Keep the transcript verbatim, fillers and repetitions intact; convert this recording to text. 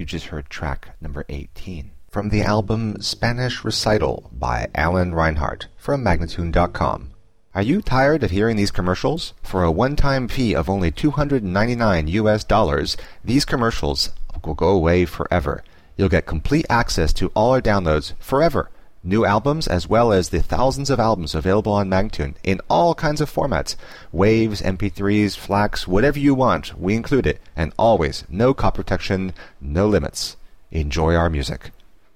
just heard track number eighteen. From the album Spanish Recital by Alan Reinhardt from Magnatune dot com. Are you tired of hearing these commercials? For a one-time fee of only two hundred ninety-nine U S dollars, these commercials will go away forever. You'll get complete access to all our downloads forever. New albums as well as the thousands of albums available on Magnatune in all kinds of formats. Waves, M P threes, FLACs, whatever you want, we include it. And always, no copy protection, no limits. Enjoy our music.